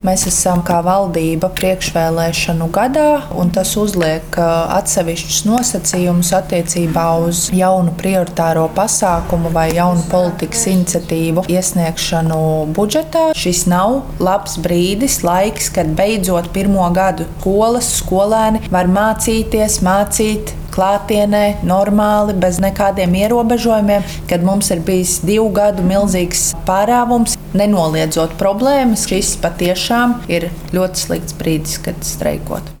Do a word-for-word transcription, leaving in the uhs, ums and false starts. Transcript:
Mēs esam kā valdība priekšvēlēšanu gadā, un tas uzliek atsevišķus nosacījumus attiecībā uz jaunu prioritāro pasākumu vai jaunu politikas iniciatīvu iesniegšanu budžetā. Šis nav labs brīdis, laiks, kad beidzot pirmo gadu skolas skolēni var mācīties, mācīt klātienē, normāli, bez nekādiem ierobežojumiem, kad mums ir bijis divu gadu milzīgs pārāvums, nenoliedzot problēmas. Šis patiešām ir ļoti slikts brīdis, kad streikot.